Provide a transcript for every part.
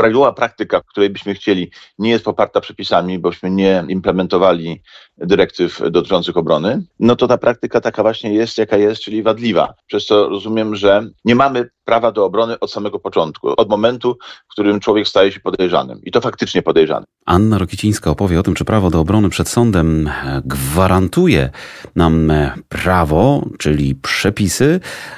prawidłowa praktyka, której byśmy chcieli, nie jest poparta przepisami, bośmy nie implementowali dyrektyw dotyczących obrony, no to ta praktyka taka właśnie jest, jaka jest, czyli wadliwa. Przez co rozumiem, że nie mamy prawa do obrony od samego początku, od momentu, w którym człowiek staje się podejrzanym. I to faktycznie podejrzany. Anna Rokicińska opowie o tym, czy prawo do obrony przed sądem gwarantuje nam prawo, czyli przepisy,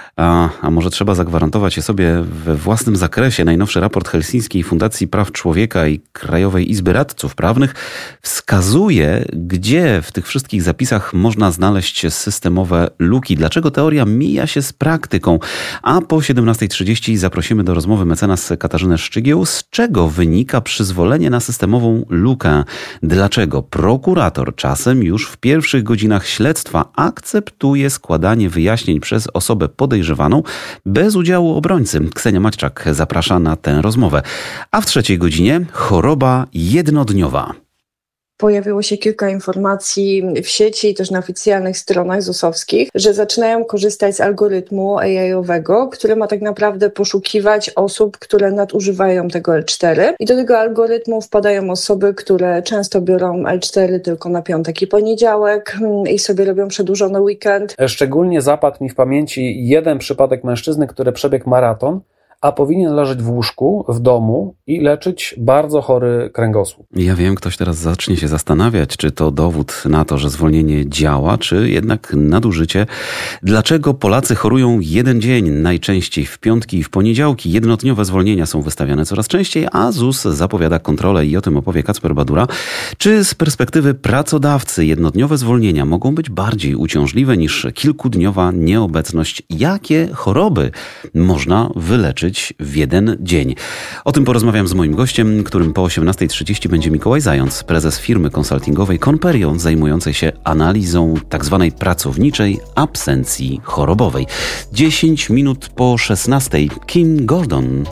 a może trzeba zagwarantować je sobie we własnym zakresie. Najnowszy raport Helsińskiej Fundacji Praw Człowieka i Krajowej Izby Radców Prawnych wskazuje, gdzie w tych wszystkich zapisach można znaleźć systemowe luki. Dlaczego teoria mija się z praktyką? A po 17:30 zaprosimy do rozmowy mecenas Katarzynę Szczygieł. Z czego wynika przyzwolenie na systemową lukę? Dlaczego prokurator czasem już w pierwszych godzinach śledztwa akceptuje składanie wyjaśnień przez osobę podejrzaną bez udziału obrońcy? Ksenia Maćczak zaprasza na tę rozmowę. A w trzeciej godzinie choroba jednodniowa. Pojawiło się kilka informacji w sieci i też na oficjalnych stronach ZUS-owskich, że zaczynają korzystać z algorytmu AI-owego, który ma tak naprawdę poszukiwać osób, które nadużywają tego L4. I do tego algorytmu wpadają osoby, które często biorą L4 tylko na piątek i poniedziałek i sobie robią przedłużony weekend. Szczególnie zapadł mi w pamięci jeden przypadek mężczyzny, który przebiegł maraton, a powinien leżeć w łóżku, w domu i leczyć bardzo chory kręgosłup. Ja wiem, ktoś teraz zacznie się zastanawiać, czy to dowód na to, że zwolnienie działa, czy jednak nadużycie. Dlaczego Polacy chorują jeden dzień, najczęściej w piątki i w poniedziałki? Jednodniowe zwolnienia są wystawiane coraz częściej, a ZUS zapowiada kontrolę i o tym opowie Kacper Badura. Czy z perspektywy pracodawcy jednodniowe zwolnienia mogą być bardziej uciążliwe niż kilkudniowa nieobecność? Jakie choroby można wyleczyć w jeden dzień? O tym porozmawiam z moim gościem, którym po 18:30 będzie Mikołaj Zając, prezes firmy konsultingowej Conperio, zajmującej się analizą tzw. pracowniczej absencji chorobowej. 10 minut po 16:00. Kim Gordon.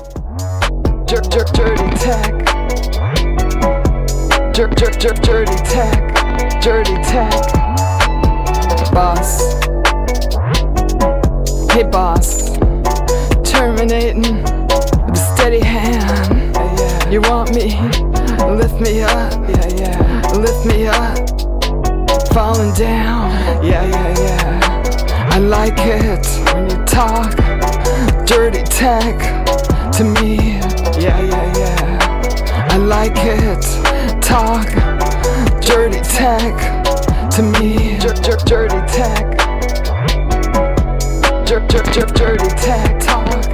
Boss. Hey boss. Terminating with a steady hand. You want me? Lift me up. Lift me up. Falling down. I like it when you talk dirty tech to me. I like it. Talk dirty tech to me. Dirty tech. Dirty tech. Talk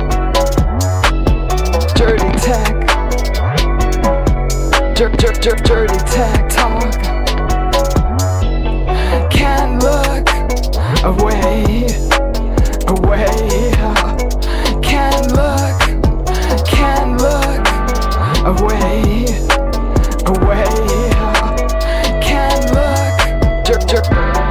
dirty tech. Dirty tech. Talk. Can't look away. Can't look away. Can't look.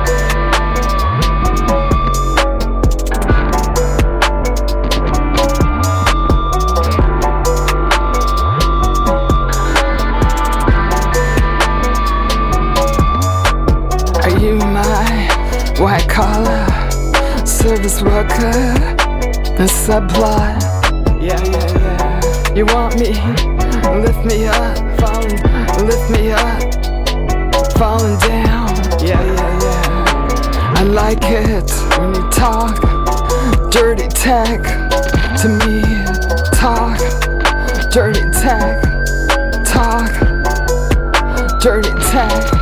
Are you my white collar service worker? A subplot. You want me? Lift me up, lift me up, falling down. I like it when you talk dirty tech to me. Talk dirty tech. Talk dirty tech.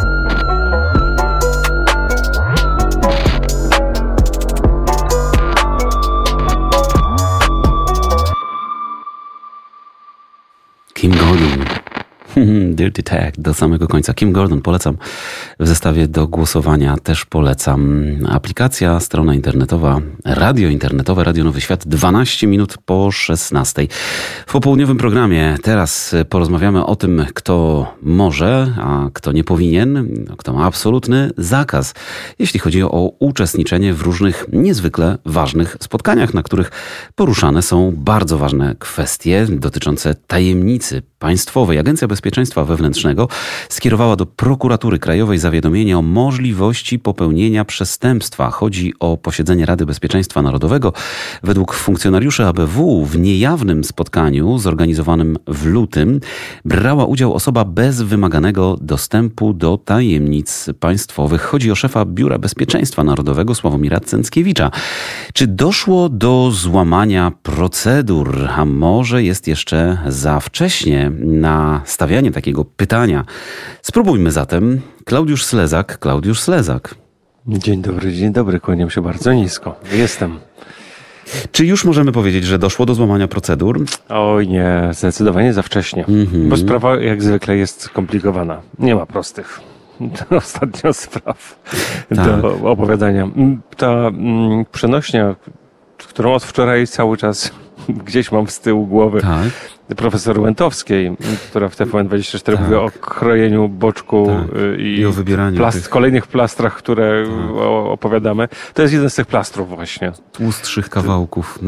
Kim Gordon. Dirty Tech do samego końca. Kim Gordon polecam w zestawie do głosowania. Też polecam. Aplikacja, strona internetowa, radio internetowe, Radio Nowy Świat. 12 minut po 16:00. W popołudniowym programie teraz porozmawiamy o tym, kto może, a kto nie powinien, kto ma absolutny zakaz, jeśli chodzi o uczestniczenie w różnych niezwykle ważnych spotkaniach, na których poruszane są bardzo ważne kwestie dotyczące tajemnicy państwowej. Agencja Bezpieczeństwa Bezpieczeństwa Wewnętrznego skierowała do Prokuratury Krajowej zawiadomienie o możliwości popełnienia przestępstwa. Chodzi o posiedzenie Rady Bezpieczeństwa Narodowego. Według funkcjonariuszy ABW w niejawnym spotkaniu zorganizowanym w lutym brała udział osoba bez wymaganego dostępu do tajemnic państwowych. Chodzi o szefa Biura Bezpieczeństwa Narodowego Sławomira Cęckiewicza. Czy doszło do złamania procedur, a może jest jeszcze za wcześnie na stawianie takiego pytania? Spróbujmy zatem. Klaudiusz Slezak. Dzień dobry, kłaniam się bardzo nisko. Jestem. Czy już możemy powiedzieć, że doszło do złamania procedur? Oj nie, zdecydowanie za wcześnie. Bo sprawa jak zwykle jest skomplikowana. Nie ma prostych. Ostatnio spraw do opowiadania. Ta przenośnia, którą od wczoraj cały czas gdzieś mam z tyłu głowy, profesor Łętowskiej, która w TVN24 mówi o krojeniu boczku i o wybieraniu kolejnych plastrach, które opowiadamy. To jest jeden z tych plastrów właśnie. Tłustszych kawałków.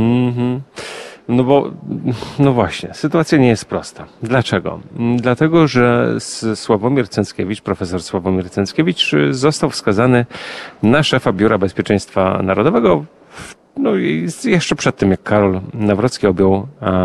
No właśnie, sytuacja nie jest prosta. Dlaczego? Dlatego, że profesor Sławomir Cęckiewicz został wskazany na szefa Biura Bezpieczeństwa Narodowego jeszcze przed tym, jak Karol Nawrocki objął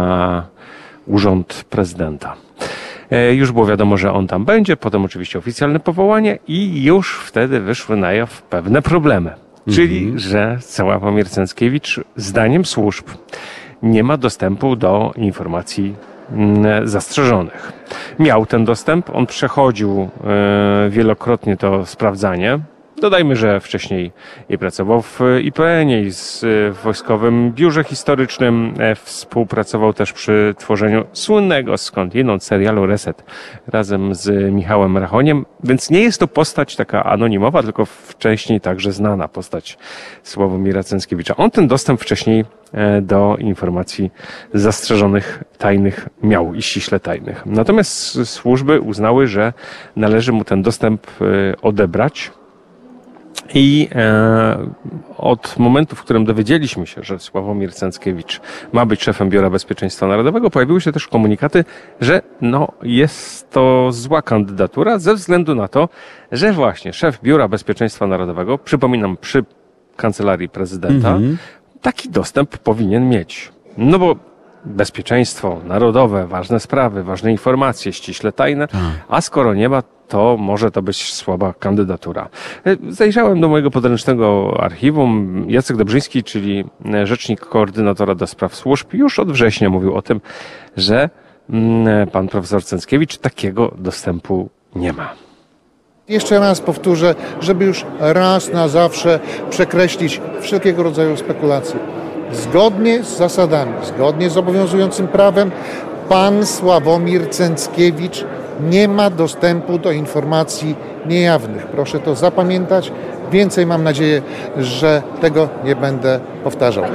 urząd prezydenta. Już było wiadomo, że on tam będzie, potem oczywiście oficjalne powołanie i już wtedy wyszły na jaw pewne problemy. Czyli, że Sławomir Cęckiewicz, zdaniem służb, nie ma dostępu do informacji zastrzeżonych. Miał ten dostęp, on przechodził wielokrotnie to sprawdzanie. Dodajmy, że wcześniej pracował w IPN-ie i w Wojskowym Biurze Historycznym. Współpracował też przy tworzeniu słynnego skądinąd serialu Reset razem z Michałem Rachoniem. Więc nie jest to postać taka anonimowa, tylko wcześniej także znana postać Sławomira Cęckiewicza. On ten dostęp wcześniej do informacji zastrzeżonych, tajnych miał i ściśle tajnych. Natomiast służby uznały, że należy mu ten dostęp odebrać. I od momentu, w którym dowiedzieliśmy się, że Sławomir Cęckiewicz ma być szefem Biura Bezpieczeństwa Narodowego, pojawiły się też komunikaty, że jest to zła kandydatura ze względu na to, że właśnie szef Biura Bezpieczeństwa Narodowego, przypominam, przy Kancelarii Prezydenta, taki dostęp powinien mieć. No bo bezpieczeństwo narodowe, ważne sprawy, ważne informacje, ściśle tajne, a skoro nie ma, to może to być słaba kandydatura. Zajrzałem do mojego podręcznego archiwum. Jacek Dobrzyński, czyli rzecznik koordynatora do spraw służb, już od września mówił o tym, że pan profesor Cęckiewicz takiego dostępu nie ma. Jeszcze raz powtórzę, żeby już raz na zawsze przekreślić wszelkiego rodzaju spekulacje. Zgodnie z zasadami, zgodnie z obowiązującym prawem, pan Sławomir Cęckiewicz nie ma dostępu do informacji niejawnych. Proszę to zapamiętać. Więcej mam nadzieję, że tego nie będę powtarzał.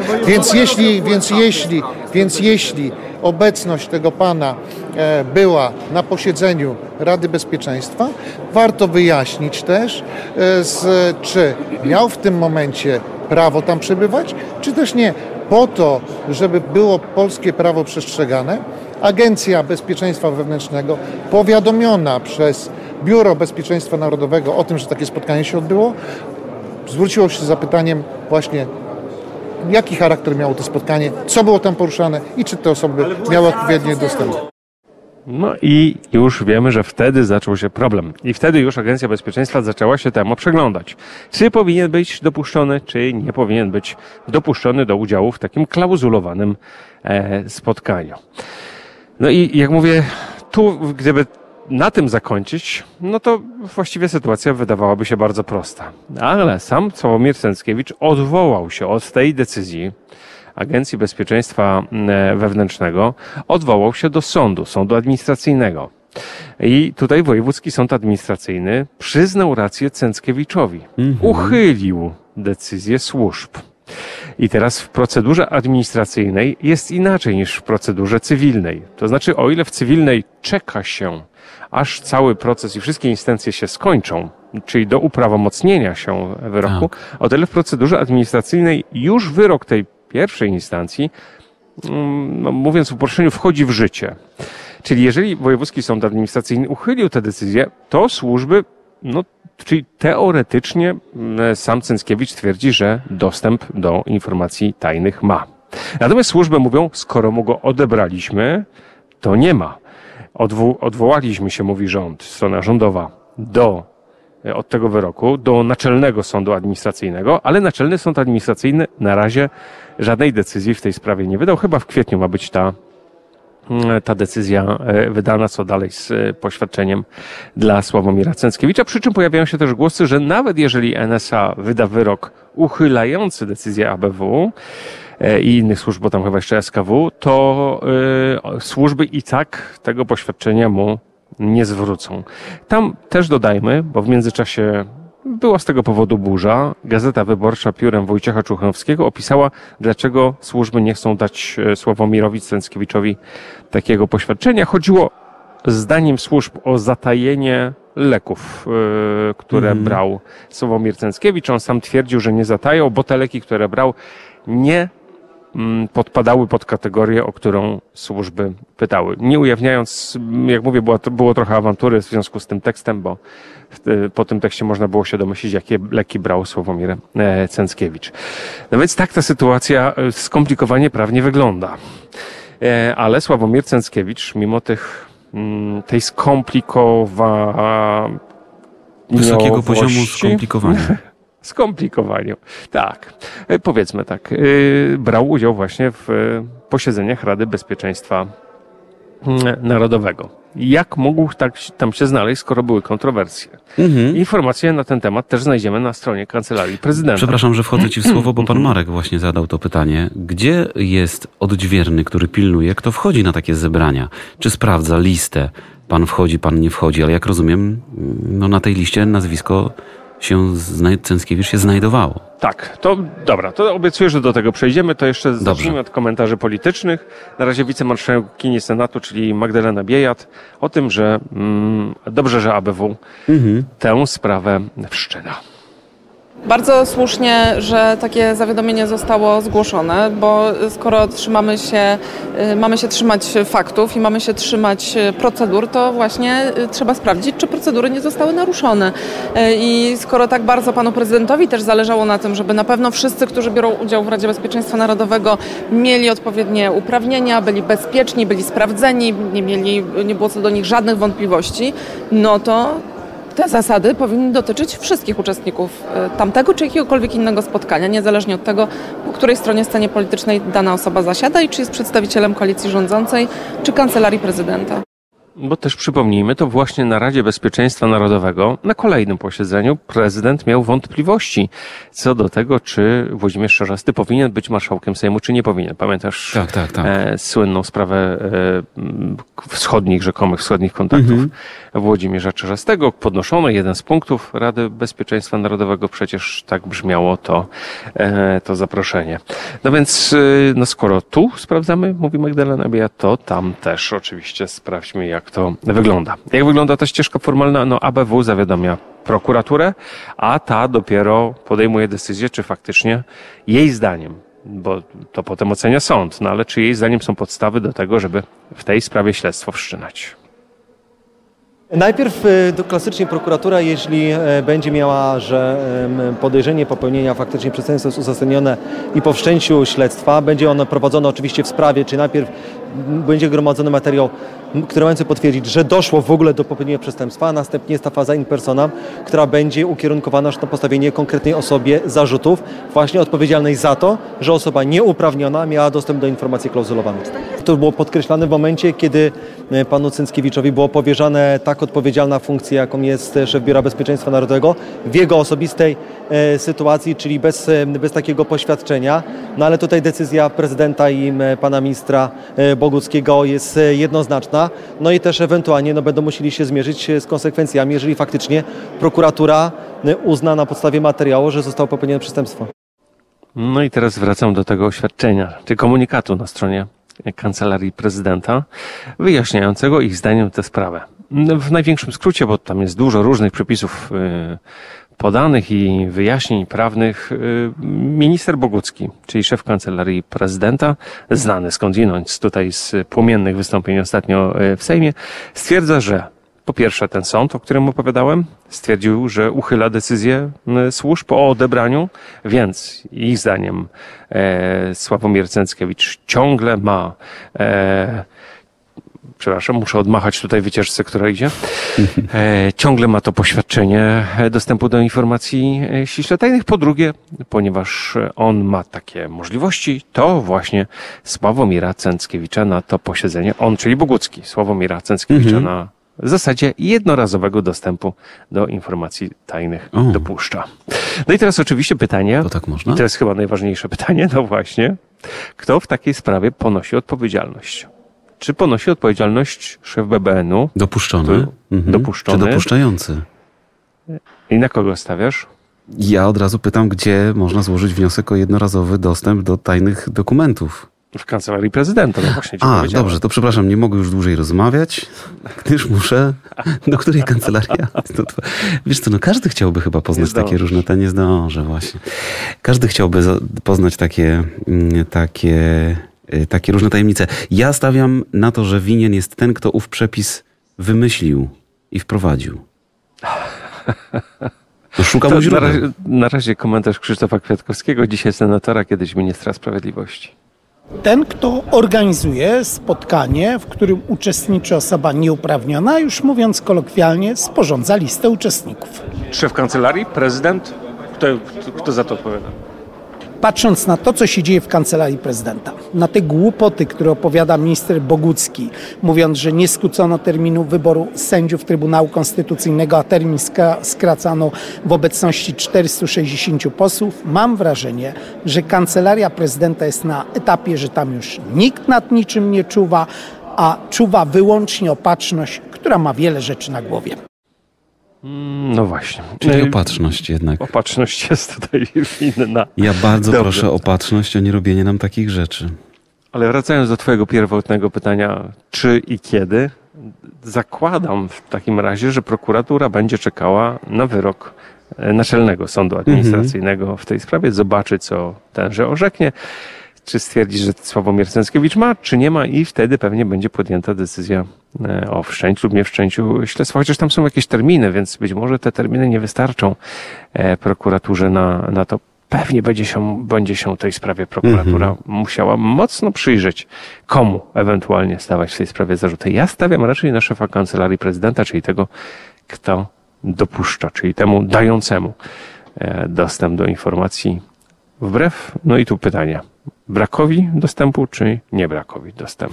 Więc jeśli obecność tego pana była na posiedzeniu Rady Bezpieczeństwa, warto wyjaśnić też, czy miał w tym momencie prawo tam przebywać, czy też nie. Po to, żeby było polskie prawo przestrzegane, Agencja Bezpieczeństwa Wewnętrznego, powiadomiona przez Biuro Bezpieczeństwa Narodowego o tym, że takie spotkanie się odbyło, zwróciło się z zapytaniem właśnie, jaki charakter miało to spotkanie, co było tam poruszane i czy te osoby miały odpowiedni dostęp. No i już wiemy, że wtedy zaczął się problem. I wtedy już Agencja Bezpieczeństwa zaczęła się temu przyglądać. Czy powinien być dopuszczony, czy nie powinien być dopuszczony do udziału w takim klauzulowanym spotkaniu. No i jak mówię, tu gdyby na tym zakończyć, no to właściwie sytuacja wydawałaby się bardzo prosta. Ale sam Sławomir Cęckiewicz odwołał się od tej decyzji Agencji Bezpieczeństwa Wewnętrznego, odwołał się do sądu administracyjnego. I tutaj Wojewódzki Sąd Administracyjny przyznał rację Cęckiewiczowi. Uchylił decyzję służb. I teraz w procedurze administracyjnej jest inaczej niż w procedurze cywilnej. To znaczy, o ile w cywilnej czeka się, aż cały proces i wszystkie instancje się skończą, czyli do uprawomocnienia się wyroku, o tyle w procedurze administracyjnej już wyrok tej pierwszej instancji, mówiąc w uproszczeniu, wchodzi w życie. Czyli jeżeli Wojewódzki Sąd Administracyjny uchylił tę decyzję, to służby, czyli teoretycznie sam Cęckiewicz twierdzi, że dostęp do informacji tajnych ma. Natomiast służby mówią, skoro mu go odebraliśmy, to nie ma. Odwołaliśmy się, mówi rząd, strona rządowa, od tego wyroku do Naczelnego Sądu Administracyjnego, ale Naczelny Sąd Administracyjny na razie żadnej decyzji w tej sprawie nie wydał. Chyba w kwietniu ma być ta decyzja wydana, co dalej z poświadczeniem dla Sławomira Cęckiewicza. Przy czym pojawiają się też głosy, że nawet jeżeli NSA wyda wyrok uchylający decyzję ABW i innych służb, bo tam chyba jeszcze SKW, to służby i tak tego poświadczenia mu nie zwrócą. Tam też dodajmy, bo w międzyczasie była z tego powodu burza. Gazeta Wyborcza piórem Wojciecha Czuchnowskiego opisała, dlaczego służby nie chcą dać Sławomirowi Cęckiewiczowi takiego poświadczenia. Chodziło zdaniem służb o zatajenie leków, które brał Sławomir Cęckiewicz. On sam twierdził, że nie zatajał, bo te leki, które brał, nie podpadały pod kategorię, o którą służby pytały. Nie ujawniając, jak mówię, było trochę awantury w związku z tym tekstem, bo po tym tekście można było się domyślić, jakie leki brał Sławomir Cęckiewicz. No więc tak ta sytuacja skomplikowanie prawnie wygląda. Ale Sławomir Cęckiewicz, mimo tej wysokiego poziomu skomplikowania. Skomplikowaniu. Tak. Powiedzmy tak. Brał udział właśnie w posiedzeniach Rady Bezpieczeństwa Narodowego. Jak mógł tam się znaleźć, skoro były kontrowersje? Informacje na ten temat też znajdziemy na stronie Kancelarii Prezydenta. Przepraszam, że wchodzę ci w słowo, bo pan Marek właśnie zadał to pytanie. Gdzie jest odźwierny, który pilnuje, kto wchodzi na takie zebrania? Czy sprawdza listę? Pan wchodzi, pan nie wchodzi, ale jak rozumiem, na tej liście nazwisko Cęckiewicz się znajdowało. Tak, to dobra, to obiecuję, że do tego przejdziemy. To jeszcze zacznijmy od komentarzy politycznych. Na razie wicemarszałkini Senatu, czyli Magdalena Biejat, o tym, że dobrze, że ABW tę sprawę wszczyna. Bardzo słusznie, że takie zawiadomienie zostało zgłoszone, bo skoro mamy się trzymać faktów i mamy się trzymać procedur, to właśnie trzeba sprawdzić, czy procedury nie zostały naruszone. I skoro tak bardzo panu prezydentowi też zależało na tym, żeby na pewno wszyscy, którzy biorą udział w Radzie Bezpieczeństwa Narodowego, mieli odpowiednie uprawnienia, byli bezpieczni, byli sprawdzeni, nie było co do nich żadnych wątpliwości, no to te zasady powinny dotyczyć wszystkich uczestników tamtego czy jakiegokolwiek innego spotkania, niezależnie od tego, po której stronie sceny politycznej dana osoba zasiada i czy jest przedstawicielem koalicji rządzącej, czy Kancelarii Prezydenta. Bo też przypomnijmy, to właśnie na Radzie Bezpieczeństwa Narodowego na kolejnym posiedzeniu prezydent miał wątpliwości co do tego, czy Włodzimierz Czarzasty powinien być marszałkiem Sejmu, czy nie powinien. Pamiętasz Tak. Słynną sprawę rzekomych wschodnich kontaktów Włodzimierza Czarzastego. Podnoszono jeden z punktów Rady Bezpieczeństwa Narodowego. Przecież tak brzmiało to zaproszenie. No więc, skoro tu sprawdzamy, mówi Magdalena Biejat, to tam też oczywiście sprawdźmy, jak to wygląda. Jak wygląda ta ścieżka formalna? ABW zawiadamia prokuraturę, a ta dopiero podejmuje decyzję, czy faktycznie jej zdaniem, bo to potem ocenia sąd, ale czy jej zdaniem są podstawy do tego, żeby w tej sprawie śledztwo wszczynać. Najpierw klasycznie prokuratura, jeśli będzie miała, podejrzenie popełnienia faktycznie przestępstwa jest uzasadnione i po wszczęciu śledztwa, będzie ono prowadzone oczywiście w sprawie, czy najpierw będzie gromadzony materiał, który mający potwierdzić, że doszło w ogóle do popełnienia przestępstwa, a następnie jest ta faza in personam, która będzie ukierunkowana na postawienie konkretnej osobie zarzutów, właśnie odpowiedzialnej za to, że osoba nieuprawniona miała dostęp do informacji klauzulowanych. To było podkreślane w momencie, kiedy panu Cęckiewiczowi było powierzane tak odpowiedzialna funkcja, jaką jest szef Biura Bezpieczeństwa Narodowego w jego osobistej sytuacji, czyli bez takiego poświadczenia. No ale tutaj decyzja prezydenta i pana ministra Boguckiego jest jednoznaczna. No i też ewentualnie będą musieli się zmierzyć z konsekwencjami, jeżeli faktycznie prokuratura uzna na podstawie materiału, że zostało popełnione przestępstwo. No i teraz wracam do tego oświadczenia, czy komunikatu na stronie Kancelarii Prezydenta, wyjaśniającego ich zdaniem tę sprawę. W największym skrócie, bo tam jest dużo różnych przepisów podanych i wyjaśnień prawnych minister Bogucki, czyli szef Kancelarii Prezydenta, znany skądinąd tutaj z płomiennych wystąpień ostatnio w Sejmie, stwierdza, że po pierwsze ten sąd, o którym opowiadałem, stwierdził, że uchyla decyzję służb o odebraniu, więc ich zdaniem Sławomir Cęckiewicz ciągle ma przepraszam, muszę odmachać tutaj wycieczce, która idzie. Ciągle ma to poświadczenie dostępu do informacji ściśle tajnych. Po drugie, ponieważ on ma takie możliwości, to właśnie Sławomira Cęckiewicza na to posiedzenie, on, czyli Bogucki, Sławomira Cęckiewicza na zasadzie jednorazowego dostępu do informacji tajnych dopuszcza. No i teraz oczywiście pytanie, to tak można? I to jest chyba najważniejsze pytanie, no właśnie, kto w takiej sprawie ponosi odpowiedzialność? Czy ponosi odpowiedzialność szef BBN-u? Dopuszczony. Dopuszczony. Czy dopuszczający? I na kogo stawiasz? Ja od razu pytam, gdzie można złożyć wniosek o jednorazowy dostęp do tajnych dokumentów. W Kancelarii Prezydenta, no właśnie ci powiedziałem. Dobrze, to przepraszam, nie mogę już dłużej rozmawiać, gdyż muszę... Do której kancelarii? Wiesz co, no każdy chciałby chyba poznać takie różne... Nie zdążę, właśnie. Każdy chciałby poznać takie różne tajemnice. Ja stawiam na to, że winien jest ten, kto ów przepis wymyślił i wprowadził. To szukam u źródeł. Na razie komentarz Krzysztofa Kwiatkowskiego, dzisiaj senatora, kiedyś ministra sprawiedliwości. Ten, kto organizuje spotkanie, w którym uczestniczy osoba nieuprawniona, już mówiąc kolokwialnie, sporządza listę uczestników. Szef kancelarii, prezydent? Kto za to odpowiada? Patrząc na to, co się dzieje w Kancelarii Prezydenta, na te głupoty, które opowiada minister Bogucki, mówiąc, że nie skrócono terminu wyboru sędziów Trybunału Konstytucyjnego, a termin skracano w obecności 460 posłów, mam wrażenie, że Kancelaria Prezydenta jest na etapie, że tam już nikt nad niczym nie czuwa, a czuwa wyłącznie opatrzność, która ma wiele rzeczy na głowie. No właśnie. Czyli opatrzność jednak. Opatrzność jest tutaj inna. Ja bardzo proszę o opatrzność, o nierobienie nam takich rzeczy. Ale wracając do twojego pierwotnego pytania, czy i kiedy, zakładam w takim razie, że prokuratura będzie czekała na wyrok Naczelnego Sądu Administracyjnego w tej sprawie, zobaczy, co tenże orzeknie, czy stwierdzi, że Sławomir Cęckiewicz ma, czy nie ma, i wtedy pewnie będzie podjęta decyzja o wszczęciu lub nie wszczęciu śledztwa, chociaż tam są jakieś terminy, więc być może te terminy nie wystarczą prokuraturze na to. Pewnie będzie się tej sprawie prokuratura musiała mocno przyjrzeć, komu ewentualnie stawiać w tej sprawie zarzuty. Ja stawiam raczej na szefa Kancelarii Prezydenta, czyli tego, kto dopuszcza, czyli temu dającemu dostęp do informacji wbrew, no i tu pytanie, brakowi dostępu, czy nie brakowi dostępu?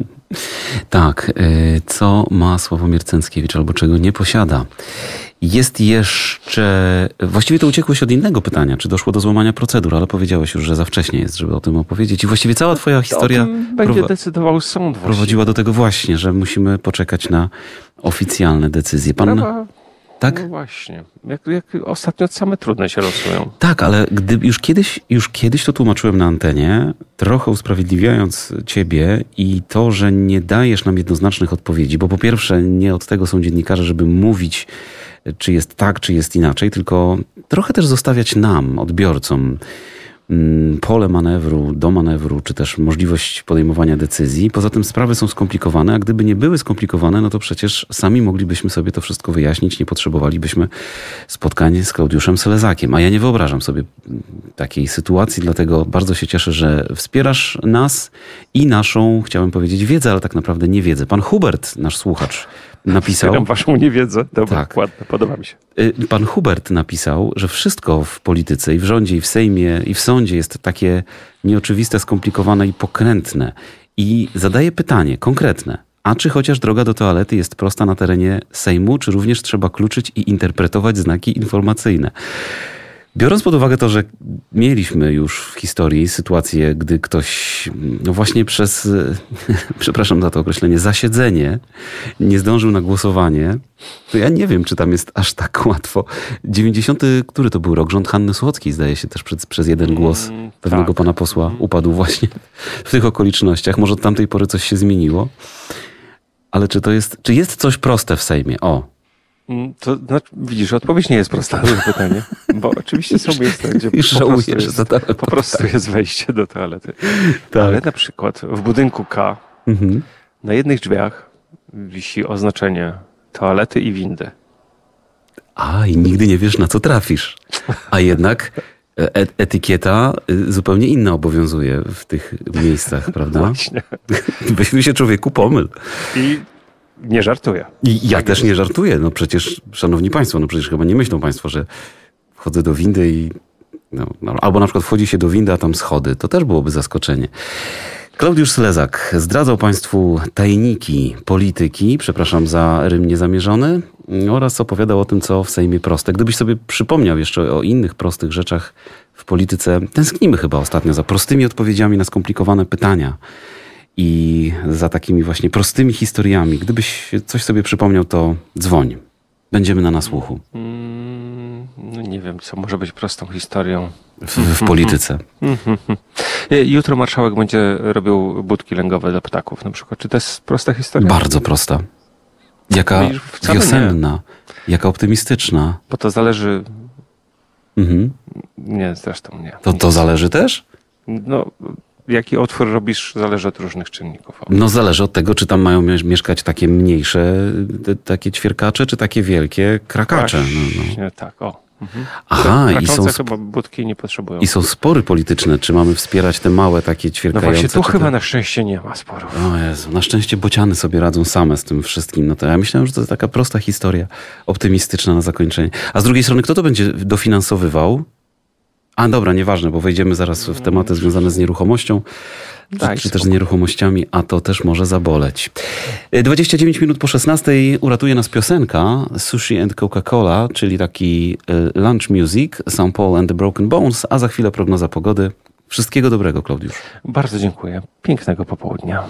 Tak, co ma Sławomir Cęckiewicz albo czego nie posiada? Jest jeszcze... Właściwie to uciekłeś od innego pytania, czy doszło do złamania procedur, ale powiedziałeś już, że za wcześnie jest, żeby o tym opowiedzieć. I właściwie cała twoja historia będzie decydował sąd prowadziła do tego właśnie, że musimy poczekać na oficjalne decyzje. Tak? No właśnie. Jak ostatnio same trudne się losują. Tak, ale gdy już kiedyś to tłumaczyłem na antenie, trochę usprawiedliwiając ciebie i to, że nie dajesz nam jednoznacznych odpowiedzi, bo po pierwsze nie od tego są dziennikarze, żeby mówić, czy jest tak, czy jest inaczej, tylko trochę też zostawiać nam, odbiorcom, pole manewru, do manewru, czy też możliwość podejmowania decyzji. Poza tym sprawy są skomplikowane, a gdyby nie były skomplikowane, no to przecież sami moglibyśmy sobie to wszystko wyjaśnić, nie potrzebowalibyśmy spotkania z Klaudiuszem Selezakiem. A ja nie wyobrażam sobie takiej sytuacji, dlatego bardzo się cieszę, że wspierasz nas i naszą, chciałem powiedzieć, wiedzę, ale tak naprawdę nie wiedzę. Pan Hubert, nasz słuchacz, napisał... Wspieram waszą niewiedzę. Dobra, tak. Ładne, podoba mi się. Pan Hubert napisał, że wszystko w polityce i w rządzie, i w Sejmie, i w sądzie jest takie nieoczywiste, skomplikowane i pokrętne. I zadaje pytanie konkretne. A czy chociaż droga do toalety jest prosta na terenie Sejmu, czy również trzeba kluczyć i interpretować znaki informacyjne? Biorąc pod uwagę to, że mieliśmy już w historii sytuację, gdy ktoś no właśnie przez, przepraszam za to określenie, zasiedzenie nie zdążył na głosowanie, to ja nie wiem, czy tam jest aż tak łatwo. 90. który to był rok? Rząd Hanny Słockiej, zdaje się, też przez jeden głos pewnego pana posła upadł właśnie w tych okolicznościach. Może od tamtej pory coś się zmieniło. Ale czy jest coś proste w Sejmie? To znaczy, widzisz, odpowiedź nie jest prosta na to pytanie, bo oczywiście są miejsca, gdzie po prostu jest wejście do toalety. Tak. Ale na przykład w budynku K na jednych drzwiach wisi oznaczenie toalety i windy. I nigdy nie wiesz, na co trafisz. A jednak etykieta zupełnie inna obowiązuje w tych miejscach, prawda? Właśnie. Weźmy się, człowieku, pomyl. I nie żartuję. I ja też nie żartuję. No przecież, szanowni państwo, przecież chyba nie myślą państwo, że wchodzę do windy i... albo na przykład wchodzi się do windy, a tam schody. To też byłoby zaskoczenie. Klaudiusz Slezak zdradzał państwu tajniki polityki, przepraszam za rym niezamierzony, oraz opowiadał o tym, co w Sejmie proste. Gdybyś sobie przypomniał jeszcze o innych prostych rzeczach w polityce, tęsknimy chyba ostatnio za prostymi odpowiedziami na skomplikowane pytania i za takimi właśnie prostymi historiami. Gdybyś coś sobie przypomniał, to dzwoń. Będziemy na nasłuchu. No nie wiem, co może być prostą historią. W polityce. Jutro marszałek będzie robił budki lęgowe dla ptaków na przykład. Czy to jest prosta historia? Bardzo prosta. Jaka wiosenna, jaka optymistyczna. Bo to zależy... Nie, zresztą nie. To zależy też? No, jaki otwór robisz, zależy od różnych czynników. No zależy od tego, czy tam mają mieszkać takie mniejsze, takie ćwierkacze, czy takie wielkie krakacze. Właśnie, tak, Aha, i są chyba budki nie potrzebują. I są spory polityczne, czy mamy wspierać te małe takie ćwierkające? No właśnie, tu chyba na szczęście nie ma sporów. O Jezu, na szczęście bociany sobie radzą same z tym wszystkim. No to ja myślałem, że to taka prosta historia, optymistyczna na zakończenie. A z drugiej strony, kto to będzie dofinansowywał? Dobra, nieważne, bo wejdziemy zaraz w tematy związane z nieruchomością, czy też z nieruchomościami, a to też może zaboleć. 29 minut po 16 uratuje nas piosenka Sushi and Coca-Cola, czyli taki lunch music, St. Paul and the Broken Bones, a za chwilę prognoza pogody. Wszystkiego dobrego, Klaudiusz. Bardzo dziękuję. Pięknego popołudnia.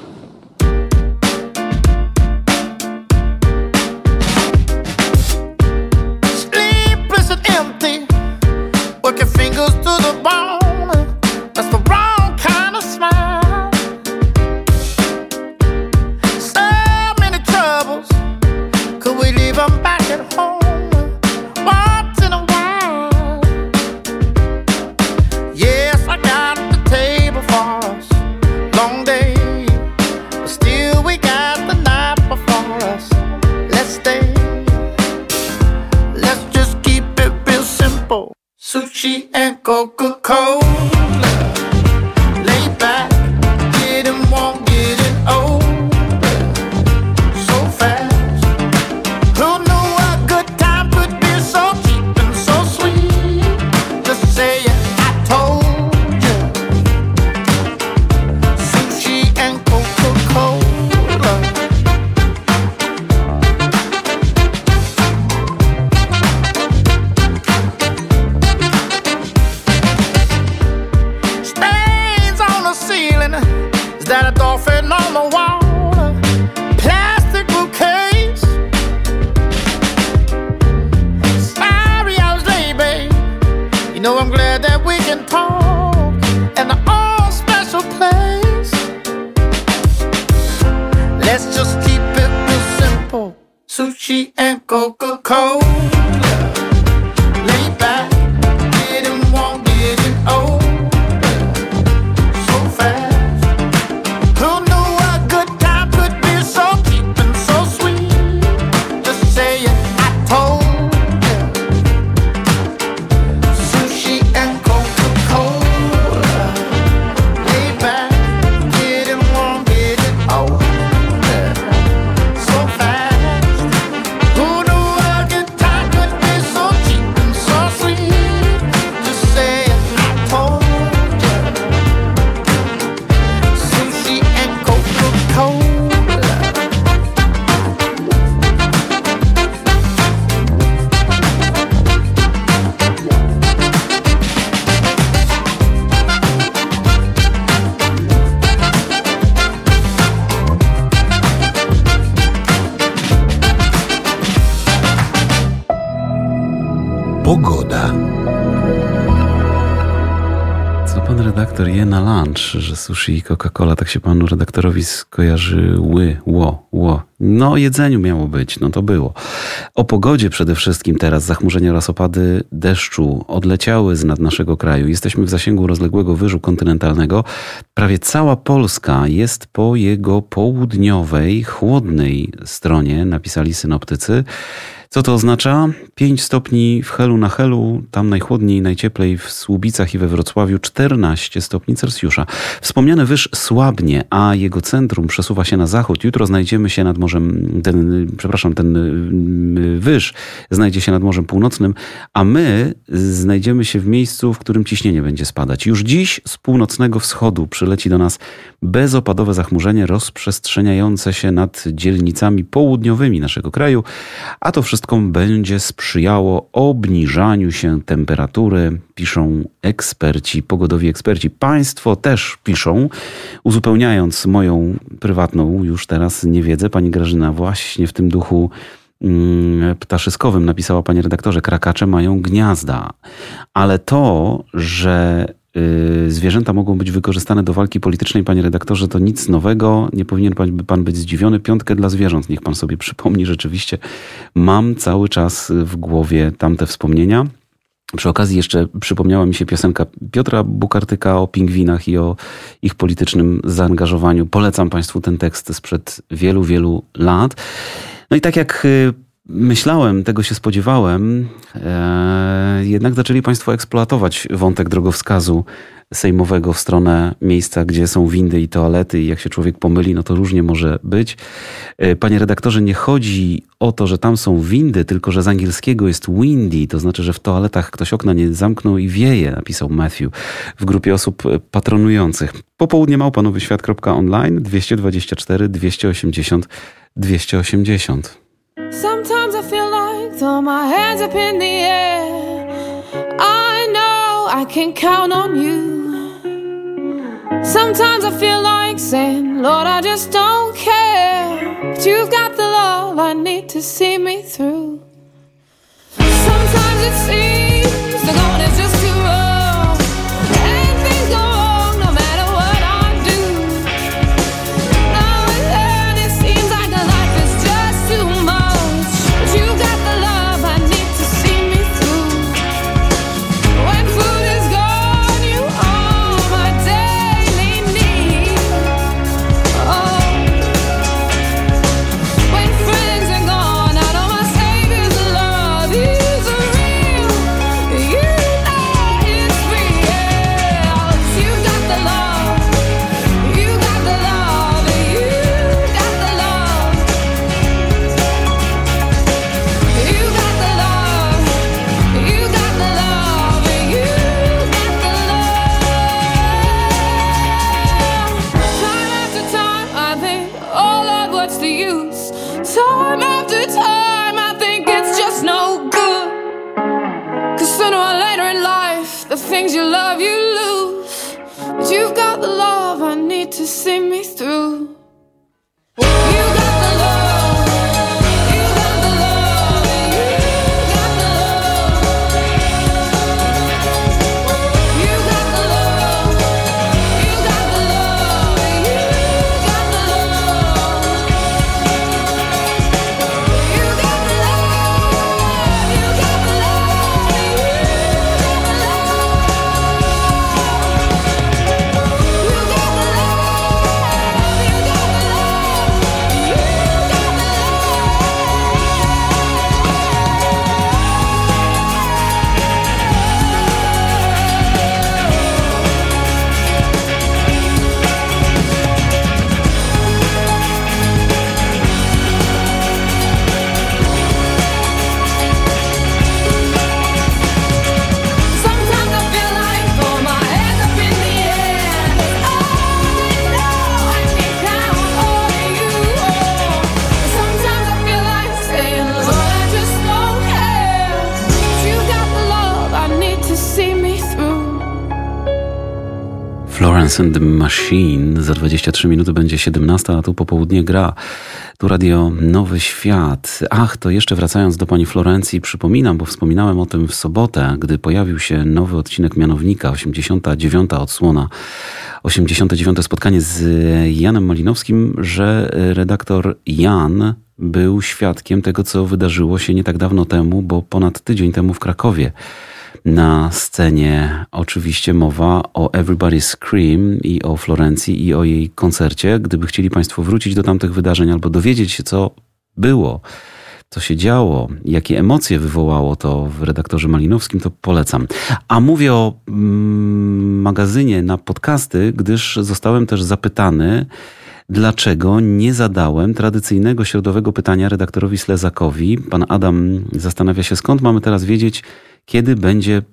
Sushi and Coca-Cola. Lay back, getting warm, getting old. So fast. Who knew a good time could be so cheap and so sweet? Just say it, I told you. Sushi and Coca-Cola. That a dolphin on the wall, plastic bouquets. Sorry I was late, babe. You know I'm glad that we can talk in our own special place. Let's just keep it real simple. Sushi and Coca-Cola. Lay back, getting warm, getting old. Pogoda. Co pan redaktor je na lunch, że sushi i Coca-Cola, tak się panu redaktorowi skojarzyły? No o jedzeniu miało być, no to było. O pogodzie przede wszystkim teraz. Zachmurzenia oraz opady deszczu odleciały z nad naszego kraju. Jesteśmy w zasięgu rozległego wyżu kontynentalnego. Prawie cała Polska jest po jego południowej, chłodnej stronie, napisali synoptycy. Co to oznacza? 5 stopni w Helu na Helu, tam najchłodniej, najcieplej w Słubicach i we Wrocławiu 14 stopni Celsjusza. Wspomniany wyż słabnie, a jego centrum przesuwa się na zachód. Jutro znajdziemy się nad Morzem, ten wyż znajdzie się nad Morzem Północnym, a my znajdziemy się w miejscu, w którym ciśnienie będzie spadać. Już dziś z północnego wschodu przyleci do nas bezopadowe zachmurzenie rozprzestrzeniające się nad dzielnicami południowymi naszego kraju, a to wszystko będzie sprzyjało obniżaniu się temperatury, piszą eksperci, pogodowi eksperci. Państwo też piszą, uzupełniając moją prywatną już teraz niewiedzę. Pani Grażyna właśnie w tym duchu ptaszyskowym napisała: panie redaktorze, krakacze mają gniazda. Ale to, że zwierzęta mogą być wykorzystane do walki politycznej, panie redaktorze, to nic nowego. Nie powinien pan być zdziwiony. 5 dla zwierząt. Niech pan sobie przypomni. Rzeczywiście mam cały czas w głowie tamte wspomnienia. Przy okazji jeszcze przypomniała mi się piosenka Piotra Bukartyka o pingwinach i o ich politycznym zaangażowaniu. Polecam państwu ten tekst sprzed wielu, wielu lat. No i tak jak myślałem, tego się spodziewałem, jednak zaczęli państwo eksploatować wątek drogowskazu sejmowego w stronę miejsca, gdzie są windy i toalety i jak się człowiek pomyli, no to różnie może być. Panie redaktorze, nie chodzi o to, że tam są windy, tylko że z angielskiego jest windy, to znaczy, że w toaletach ktoś okna nie zamknął i wieje, napisał Matthew w grupie osób patronujących. popołudnie@nowyświat.online 224 280 280. Sometimes I feel like throw my hands up in the air. I know I can count on you. Sometimes I feel like saying, Lord, I just don't care. But you've got the love I need to see me through. Sometimes it seems the going is just too rough, and things go wrong no matter what I do. Now and then it seems like the life is just too much, but you got the love I need to see me through. When food is gone, you are my daily need. Oh, when friends are gone, I know my Savior's love is real. You know it's real. You got the love, you got the love, you got the love. You got the love, you got the love, you got the love. Time after time I think, oh Lord, what's the use? Time after time I think it's just no good. 'Cause sooner or later in life, the things you love you lose. But you've got the love I need to see me through. You got the love, you got the love, you got the love. You got the love, you got the love, you got the love. You got the love, you got the love, you got the love. Sometimes I feel like throw my hands up in the air. I know I can count on you. Sometimes I feel like saying, Lord, I just don't care. But you got the love I need to see me through. Florence and the Machine. Za 23 minuty będzie 17, a tu popołudnie gra Tu Radio Nowy Świat. Ach, to jeszcze wracając do pani Florencji, przypominam, bo wspominałem o tym w sobotę, gdy pojawił się nowy odcinek Mianownika, 89. odsłona, 89. spotkanie z Janem Malinowskim, że redaktor Jan był świadkiem tego, co wydarzyło się nie tak dawno temu, bo ponad tydzień temu w Krakowie. Na scenie oczywiście mowa o Everybody Scream i o Florencji i o jej koncercie. Gdyby chcieli państwo wrócić do tamtych wydarzeń albo dowiedzieć się, co było, co się działo, jakie emocje wywołało to w redaktorze Malinowskim, to polecam. A mówię o magazynie na podcasty, gdyż zostałem też zapytany, dlaczego nie zadałem tradycyjnego środowego pytania redaktorowi Slezakowi. Pan Adam zastanawia się, skąd mamy teraz wiedzieć, kiedy będzie